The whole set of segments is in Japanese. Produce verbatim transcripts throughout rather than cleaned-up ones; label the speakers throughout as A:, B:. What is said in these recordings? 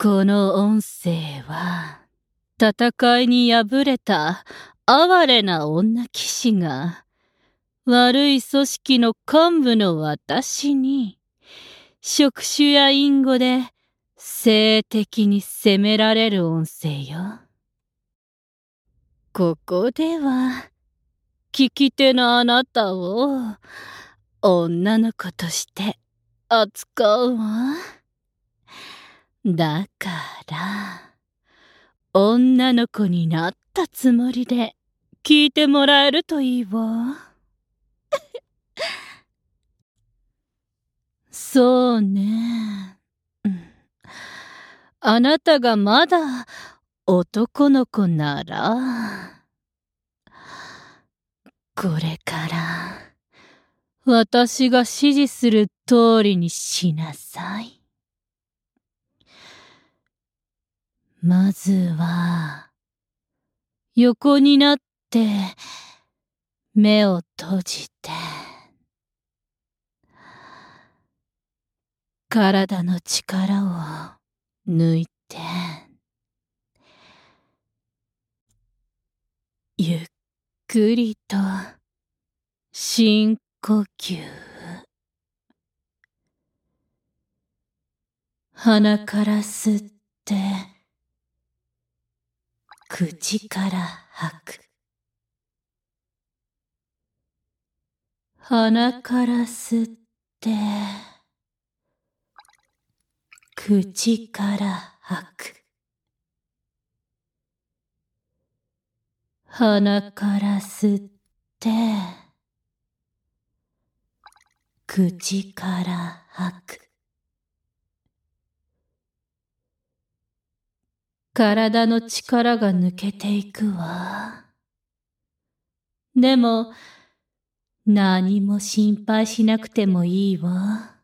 A: この音声は、戦いに敗れた哀れな女騎士が、悪い組織の幹部の私に、触手や隠語で性的に責められる音声よ。ここでは、聞き手のあなたを女の子として扱うわ。だから、女の子になったつもりで聞いてもらえるといいわ。そうね。あなたがまだ男の子なら、これから私が指示する通りにしなさい。まずは、横になって目を閉じて、体の力を抜いて、ゆっくりと深呼吸。鼻から吸って、口から吐く。鼻から吸って、口から吐く。鼻から吸って、口から吐く。体の力が抜けていくわ。でも、何も心配しなくてもいいわ。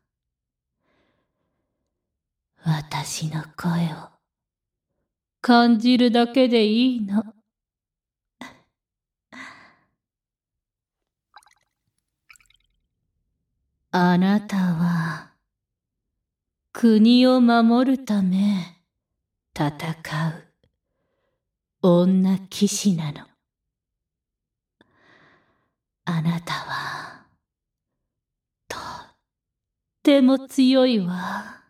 A: 私の声を感じるだけでいいの。あなたは、国を守るため戦う女騎士なの。あなたは、とっても強いわ。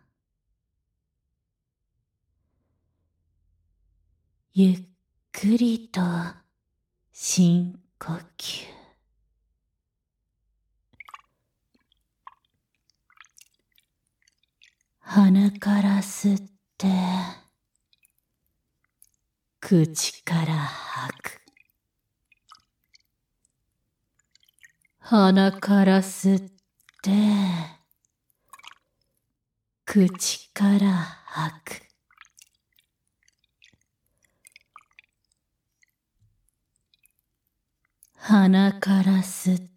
A: ゆっくりと深呼吸。鼻から吸って、口から吐く。鼻から吸って、口から吐く。鼻から吸って、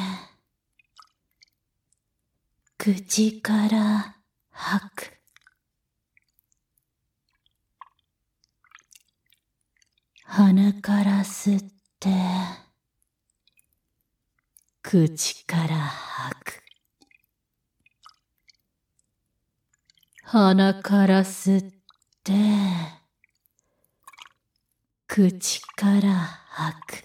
A: 口から吐く。鼻から吸って、口から吐く。鼻から吸って、口から吐く。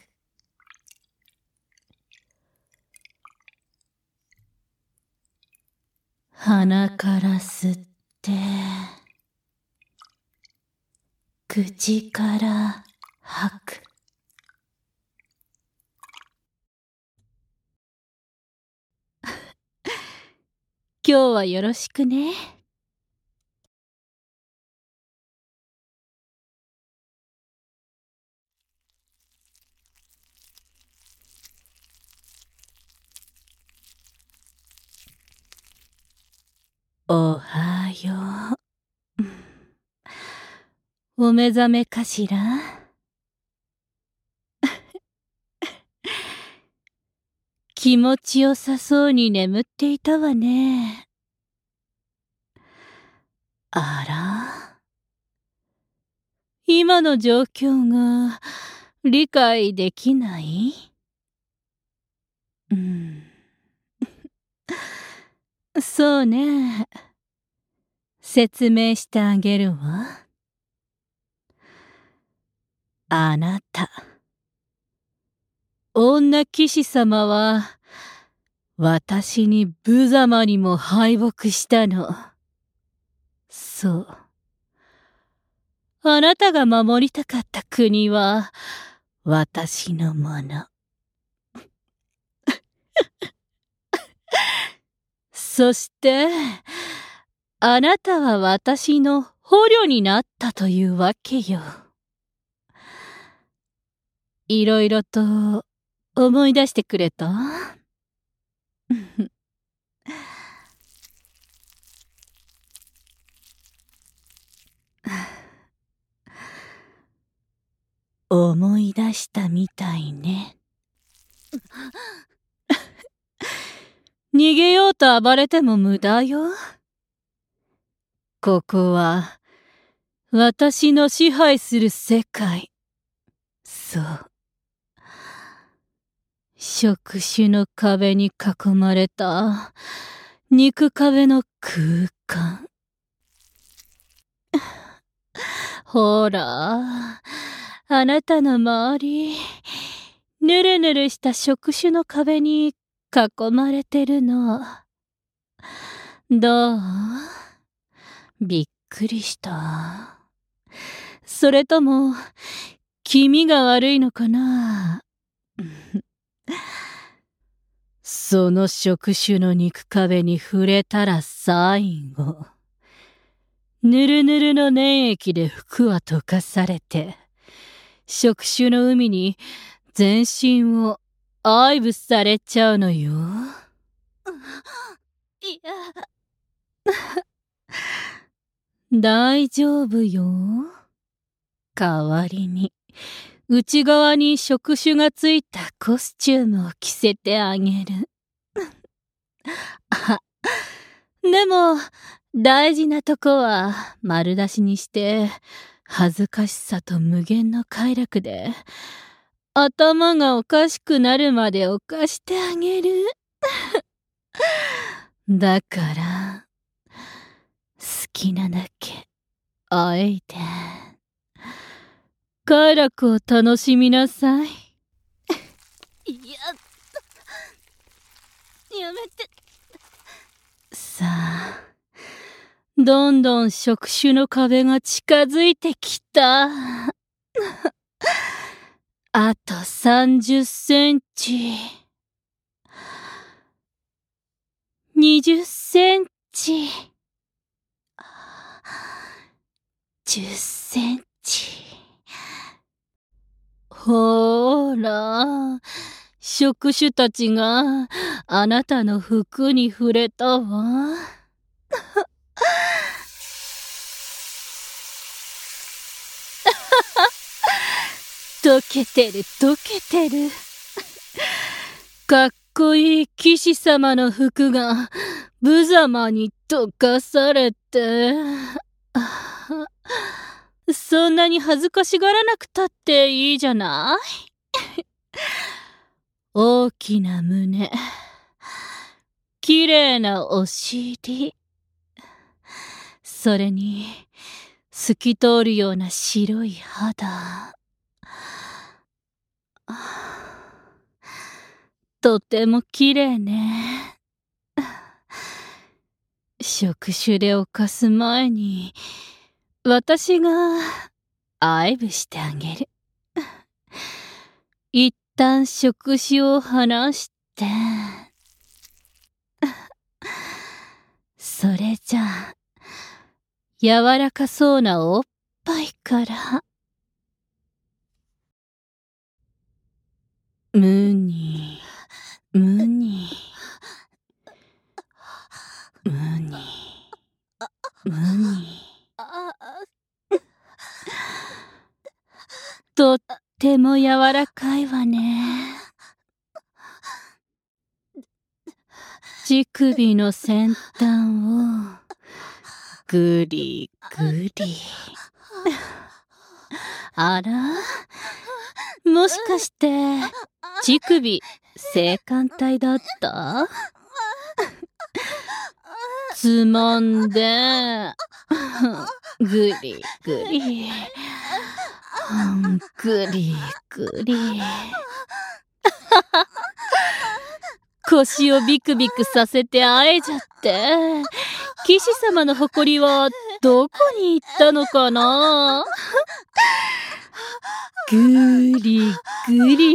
A: 鼻から吸って、口から吐く。今日はよろしくね。おはよう。お目覚めかしら？気持ちよさそうに眠っていたわね。あら？今の状況が理解できない？うん。そうね。 説明してあげるわ。あなた、女騎士様は、私に無様にも敗北したの。そう。あなたが守りたかった国は、私のもの。そして、あなたは私の捕虜になったというわけよ。いろいろと思い出してくれた？思い出したみたいね。逃げようと暴れても無駄よ。ここは私の支配する世界。そう。触手の壁に囲まれた肉壁の空間。ほら、あなたの周り、ぬるぬるした触手の壁に囲まれてるの。どう？びっくりした？それとも、気味が悪いのかな？その触手の肉壁に触れたら最後。ぬるぬるの粘液で服は溶かされて、触手の海に全身を愛撫されちゃうのよ。いや。大丈夫よ。代わりに、内側に触手がついたコスチュームを着せてあげる。あ、でも、大事なとこは丸出しにして、恥ずかしさと無限の快楽で、頭がおかしくなるまで犯してあげる。だから、好きなだけ、あえいで、快楽を楽しみなさい。いや、やめて。さあ、どんどん触手の壁が近づいてきた。あとさんじゅっセンチ。にじゅっセンチ。じゅっセンチ。ほーら、触手たちがあなたの服に触れたわ。溶けてる溶けてる。かっこいい騎士様の服が無様に溶かされて。そんなに恥ずかしがらなくたっていいじゃない？大きな胸、綺麗なお尻、それに透き通るような白い肌。とても綺麗ね。触手で犯す前に、私が愛撫してあげる。一旦触手を離して、それじゃあ、柔らかそうなおっぱいから、無に、無に、無に、無に。とっても柔らかいわね。乳首の先端をぐりぐり。あら？もしかして乳首性感帯だった？つまんでぐりぐり、ぐりぐり。腰をビクビクさせてあえちゃって、騎士様の誇りはどこに行ったのかな。ぐりぐり、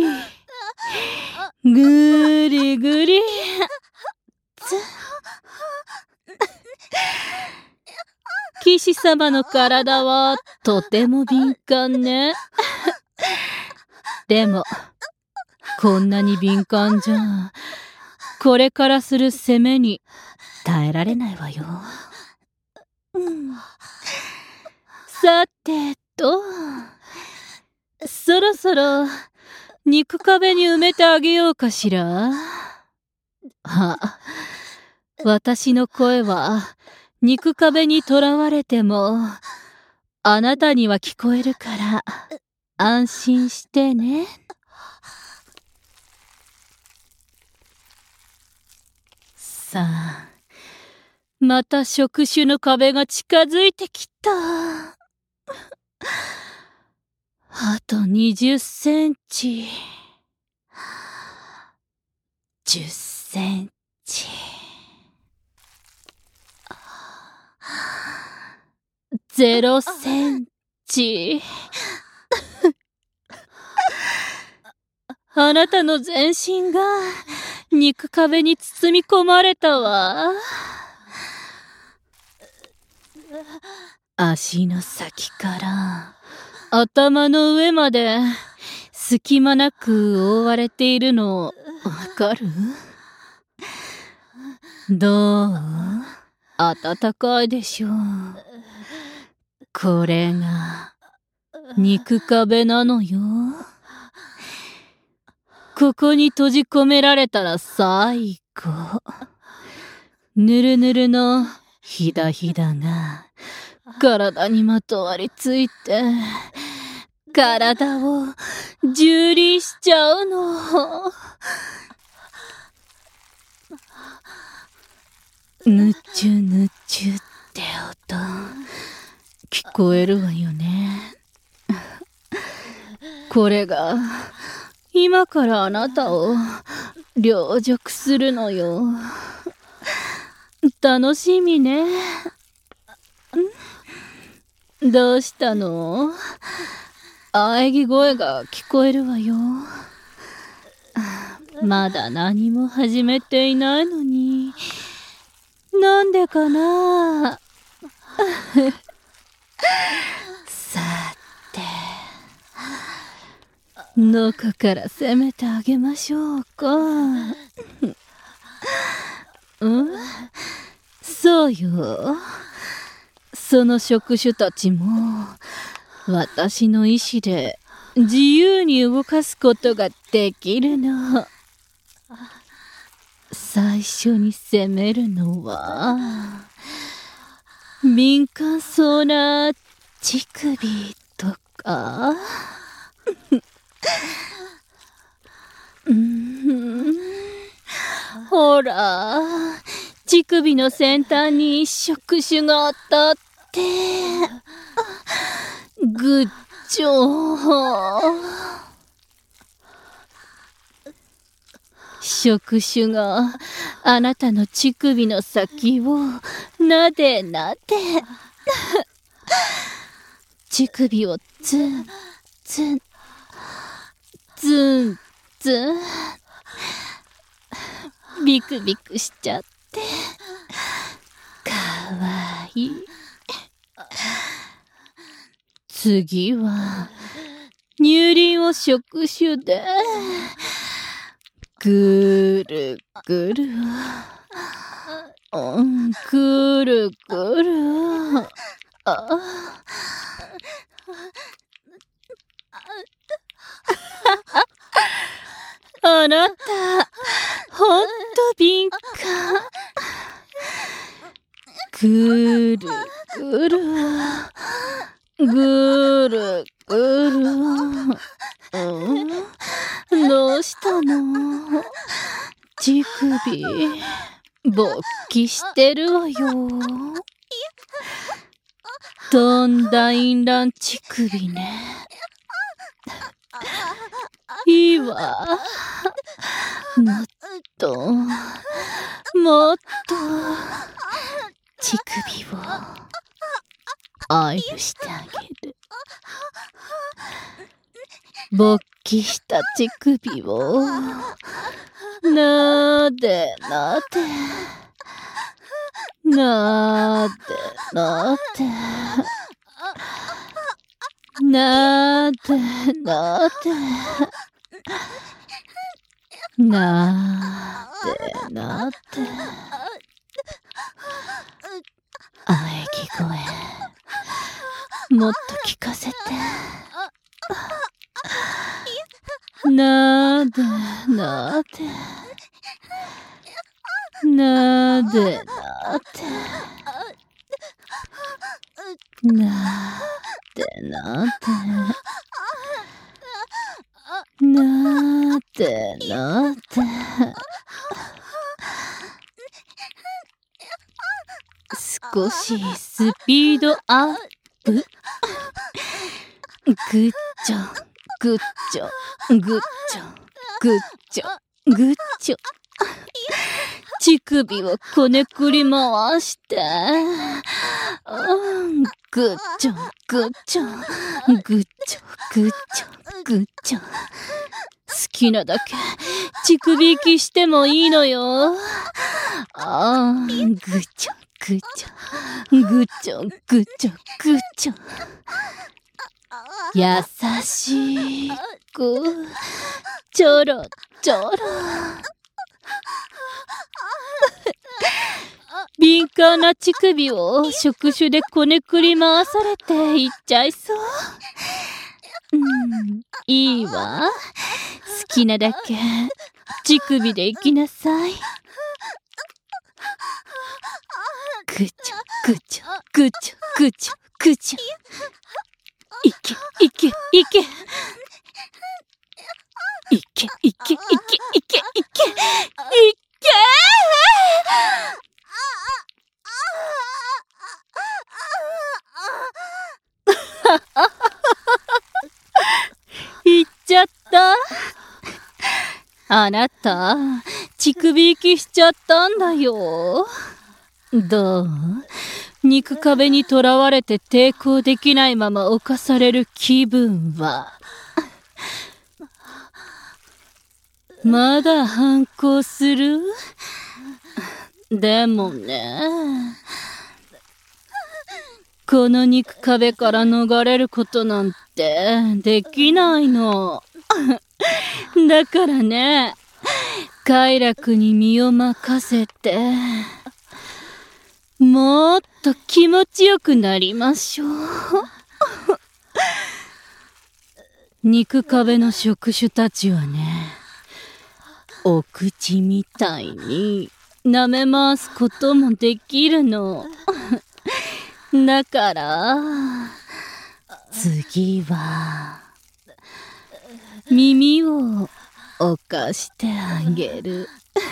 A: ぐりぐり。騎士様の体はとても敏感ね。でも、こんなに敏感じゃ、これからする攻めに耐えられないわよ。うん、さてと、そろそろ肉壁に埋めてあげようかしら。あ、私の声は肉壁にとらわれてもあなたには聞こえるから安心してね。さあ、また触手の壁が近づいてきた。あとにじゅっセンチ、じゅっセンチ、ゼロセンチ。あなたの全身が肉壁に包み込まれたわ。足の先から頭の上まで隙間なく覆われているのわかる？どう？暖かいでしょう。これが肉壁なのよ。ここに閉じ込められたら最高。ぬるぬるのひだひだが体にまとわりついて体を蹂躙しちゃうの。ぬちゅぬちゅって音聞こえるわよね。これが今からあなたを凌辱するのよ。楽しみね。どうしたの？喘ぎ声が聞こえるわよ。まだ何も始めていないのに、なんでかな。さて、どこから攻めてあげましょうか。うん？そうよ。その触手たちも私の意志で自由に動かすことができるの。最初に攻めるのは敏感そうな乳首とか。うん、ほら、乳首の先端に触手が当たってグッチョー。触手があなたの乳首の先をなでなで乳首をツンツンツンツンビクビクしちゃってかわいい。次は乳輪を触手でぐるぐる、うん、ぐるぐる。ああなた、ほんと敏感。ぐるぐる、ぐるぐる。うん、どうしたの？乳首、勃起してるわよ。 とんだ淫乱乳首ね。いいわ。もっと、もっと、乳首を愛してあげる。勃起した乳首をなでなでなでなでなでなでなでなで喘ぎ声もっと聞かせて。なでなでなでなでなでなでなでなで少しスピードアップ。グッチョグッチョグッチョグッチョグッチョ乳首をこねくり回して、うん、グッチョグッチョグッチョグッチョグッチョ。好きなだけ乳首息してもいいのよ。あー、グッチョグッチョグッチョグッチョグッチョ。優しくちょろちょろ。敏感な乳首を触手でこねくり回されていっちゃいそう。うん、いいわ。好きなだけ乳首で行きなさい。グッチョグッチョグッチョグッチョグッチョ。いけいけいけいけいけいけいけいけいけいっちゃった。あなた乳首息しちゃったんだよ。どう？肉壁にとらわれて抵抗できないまま侵される気分は。まだ反抗する？でもね、この肉壁から逃れることなんてできないの。だからね、快楽に身を任せて、もっと気持ちよくなりましょう。肉壁の触手たちはね、お口みたいに舐め回すこともできるの。だから次は耳をおかしてあげる。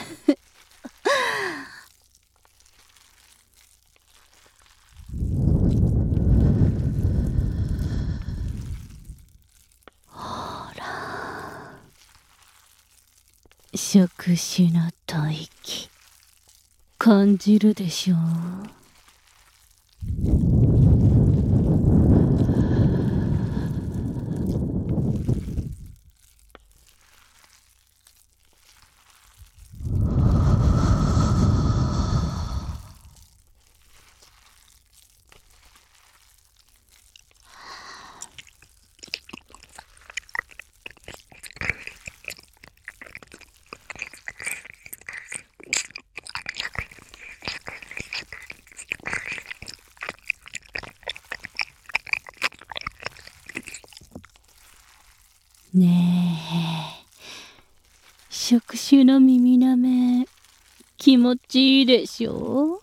A: 触手の吐息感じるでしょう？ねえ、触手の耳なめ気持ちいいでしょ？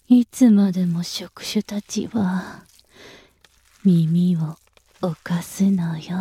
A: いつまでも触手たちは耳を犯すのよ。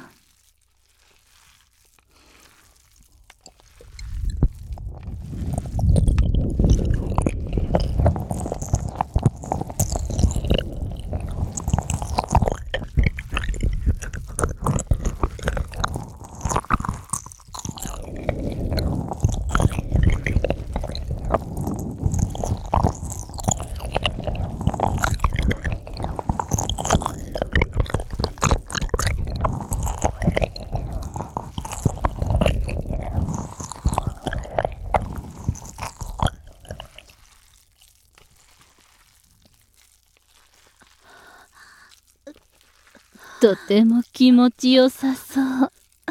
A: とても気持ちよさそう。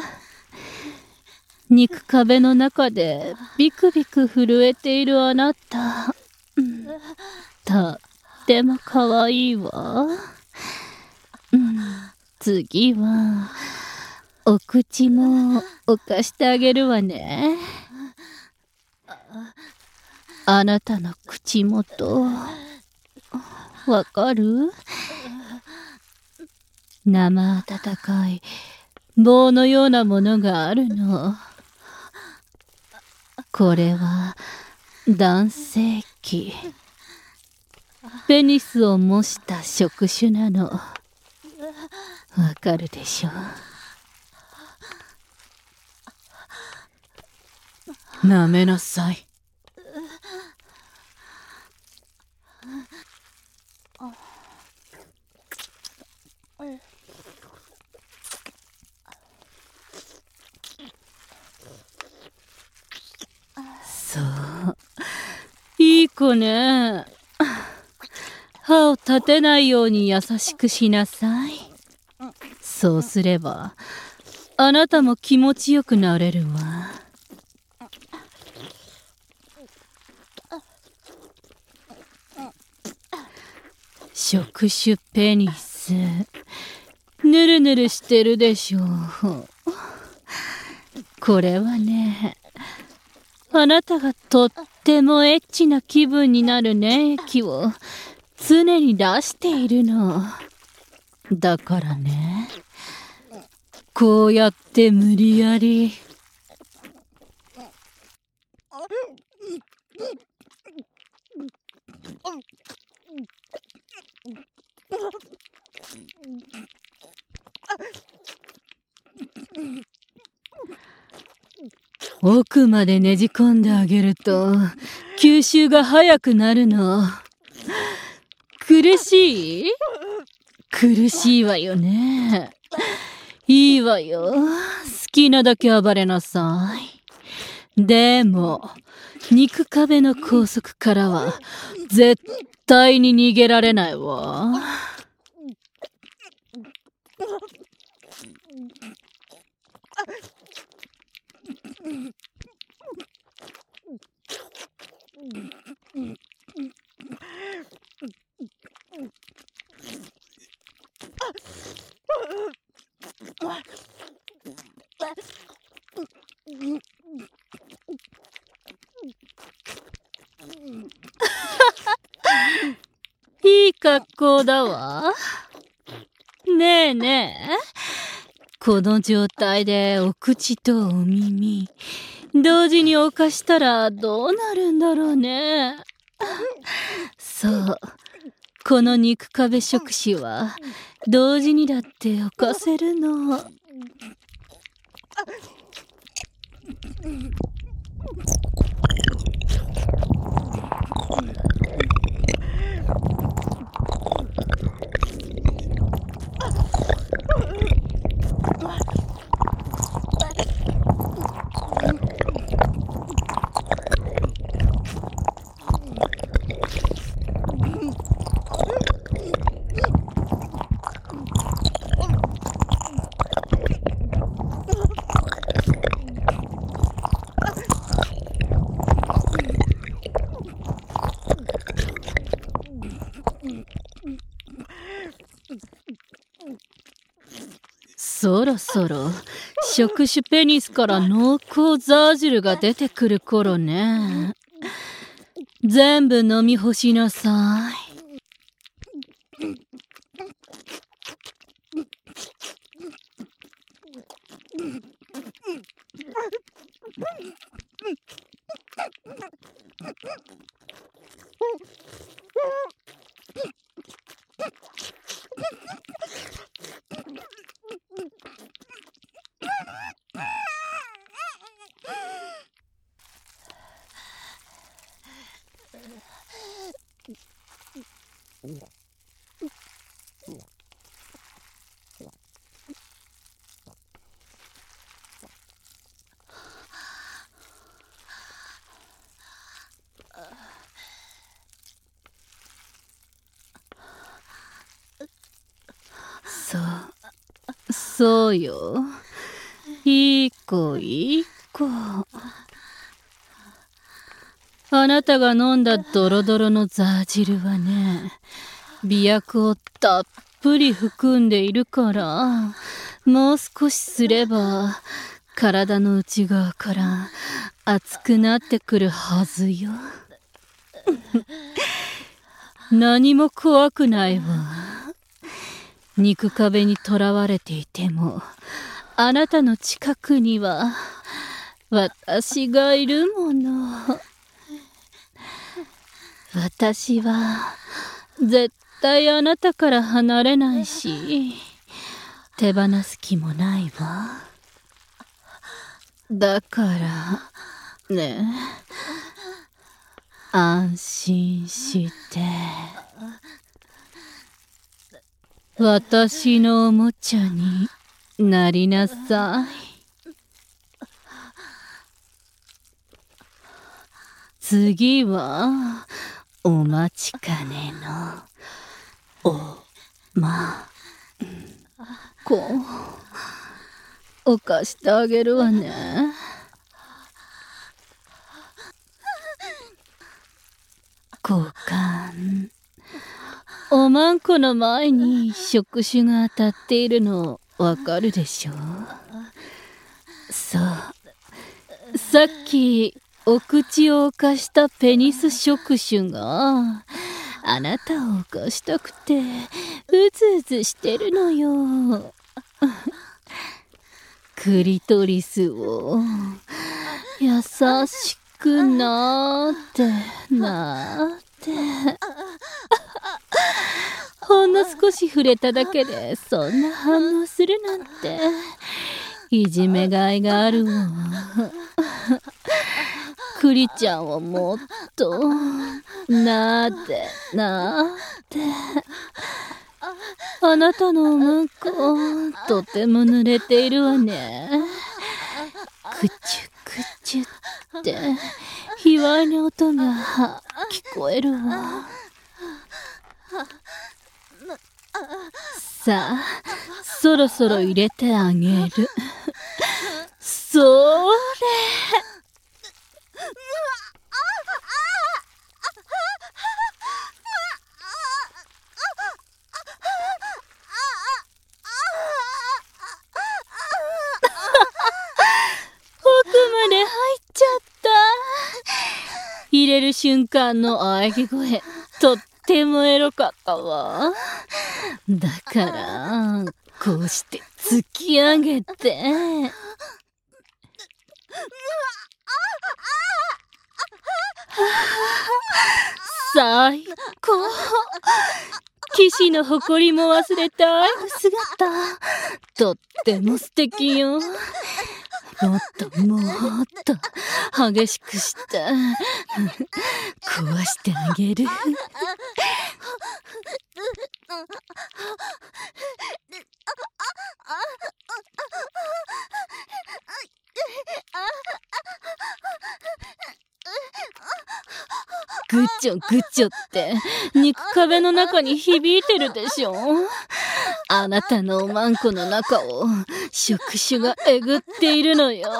A: 肉壁の中でビクビク震えているあなた、とってもかわいいわ。うん、次はお口もおかしてあげるわね。あなたの口元わかる？生温かい棒のようなものがあるの。これは男性器。ペニスを模した触手なの。わかるでしょ？舐めなさい。そう、いい子ね。歯を立てないように優しくしなさい。そうすればあなたも気持ちよくなれるわ。触手ペニス、ぬるぬるしてるでしょう。これはね、あなたがとってもエッチな気分になる粘液を常に出しているの。だからね、こうやって無理やり。奥までねじ込んであげると吸収が早くなるの。苦しい？苦しいわよね。いいわよ。好きなだけ暴れなさい。でも肉壁の拘束からは絶対に逃げられないわ。いい格好だわ。ねえねえ、この状態でお口とお耳同時に犯したらどうなるんだろうね。そう、この肉壁触手は同時にだって犯せるの。そろそろ触手ペニスから濃厚ザージルが出てくる頃ね。 全部飲み干しなさい。そう、そうよ。いい子、いい子。あなたが飲んだドロドロのザー汁はね、美薬をたっぷり含んでいるから、もう少しすれば、体の内側から熱くなってくるはずよ。何も怖くないわ。肉壁にとらわれていても、あなたの近くには私がいるもの。私は絶対あなたから離れないし、手放す気もないわ。だからね、安心して私のおもちゃになりなさい。次はお待ちかねのおまんこを貸してあげるわね。交換。おまんこの前に触手が当たっているのわかるでしょ？そう。さっきお口を犯したペニス触手があなたを犯したくてうずうずしてるのよ。クリトリスを優しくなーってなーってほんの少し触れただけでそんな反応するなんていじめがいがあるわ。クリちゃんをもっとなーってなーってあなたのおまんことても濡れているわね。くちゅくちゅって卑猥な音が聞こえるわ。さあ、そろそろ入れてあげる。それ。奥まで入っちゃった。入れる瞬間の喘ぎ声、とってもエロかったわ。だからこうして突き上げて最高。騎士の誇りも忘れた愛の姿、とっても素敵よ。もっともっと激しくして壊してあげる。グッチョグッチョって肉壁の中に響いてるでしょ。あなたのおまんこの中を触手がえぐっているのよ。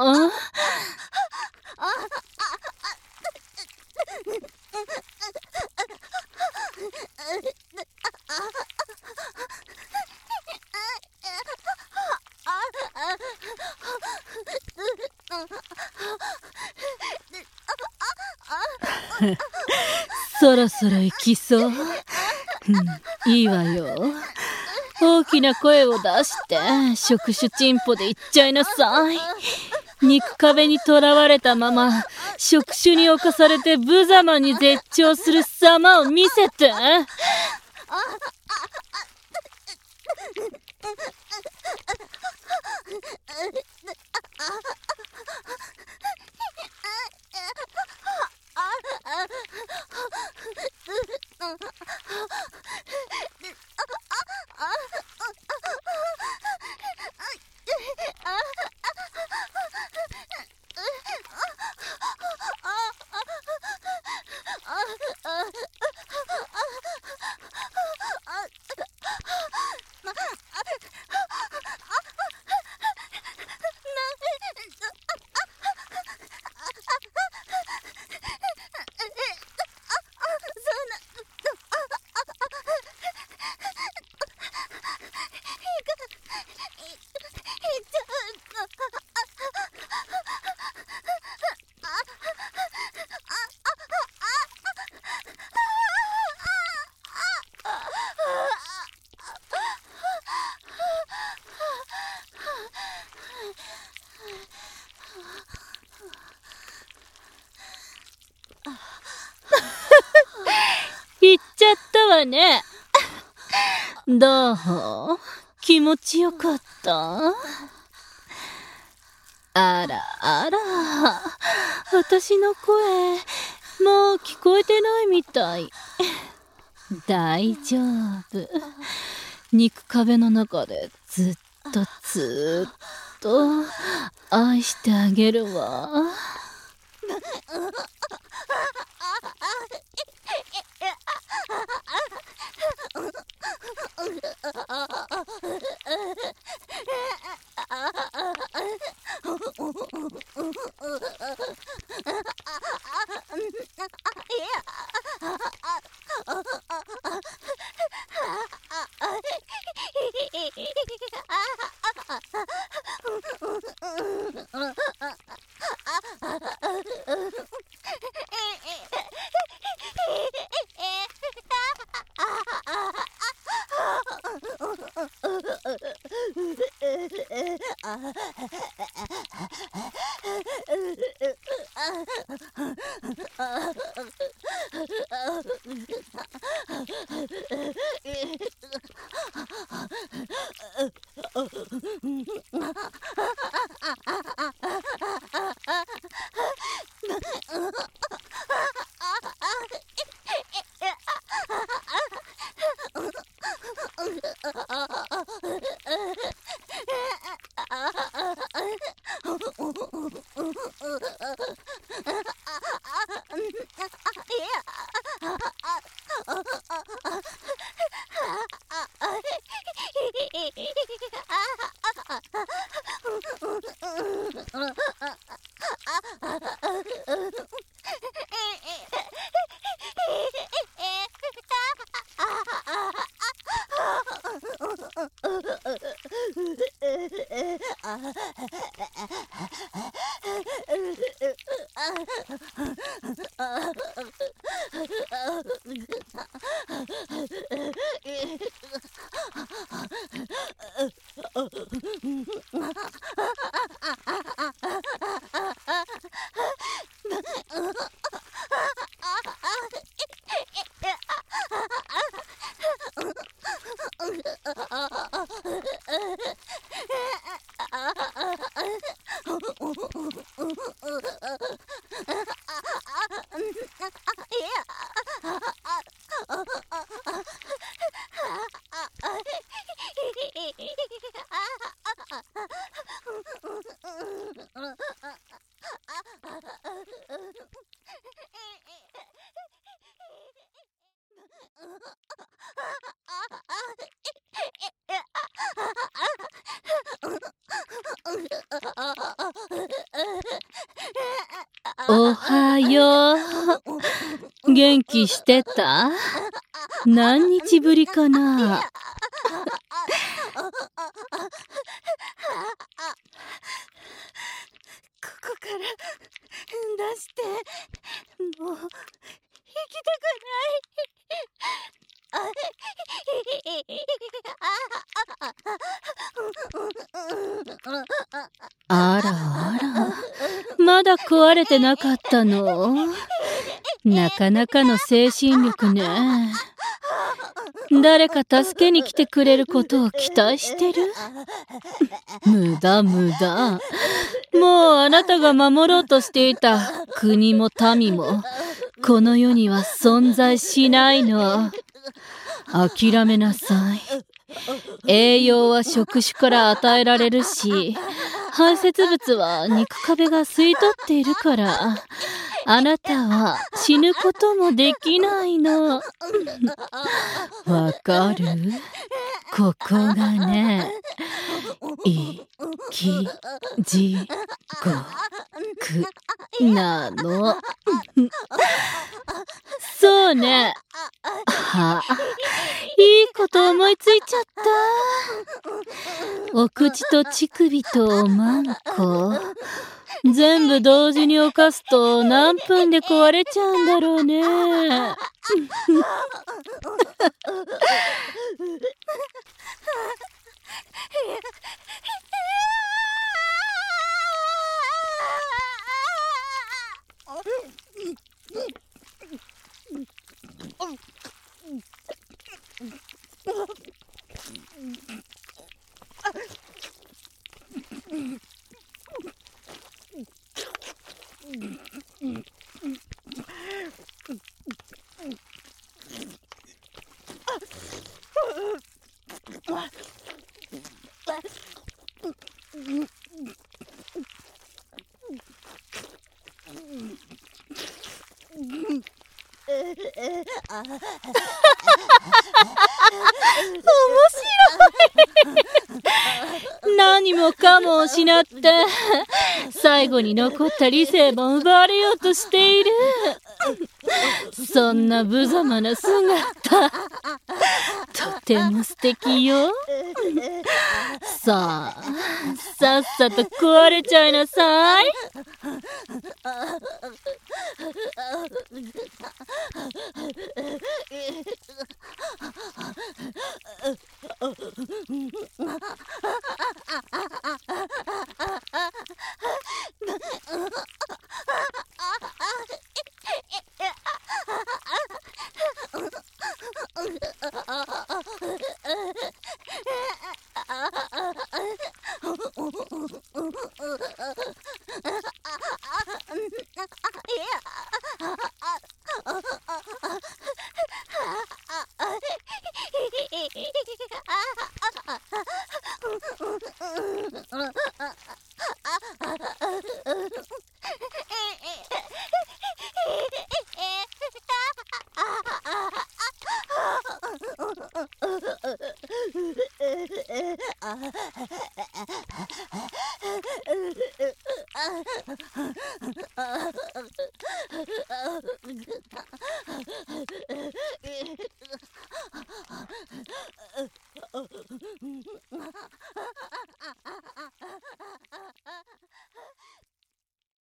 A: そろそろ行きそう。うん、いいわよ。大きな声を出して触手チンポで言っちゃいなさい。肉壁にとらわれたまま触手に侵されて無様に絶頂する様を見せて。行っちゃったわね。どう？気持ちよかった？あらあら、私の声もう聞こえてないみたい。大丈夫。肉壁の中でずっとずっと愛してあげるわ。おはよう。元気してた？何日ぶりかな？こ
B: こから出して、もう
A: きたくない。あらあら、まだ壊れてなかったの？なかなかの精神力ね。誰か助けに来てくれることを期待してる？無駄無駄。もうあなたが守ろうとしていた国も民もこの世には存在しないの。諦めなさい。栄養は触手から与えられるし、排泄物は肉壁が吸い取っているから、あなたは死ぬこともできないの。わかる？ここがね、いきじごくなの。そうね。あ、いいこと思いついちゃった。お口と乳首とおまんこ、全部同時に犯すと何分で壊れちゃうんだろうね。何もかも失って最後に残った理性も奪われようとしている。そんな無様な姿、とても素敵よ。さあ、さっさと壊れちゃいなさい。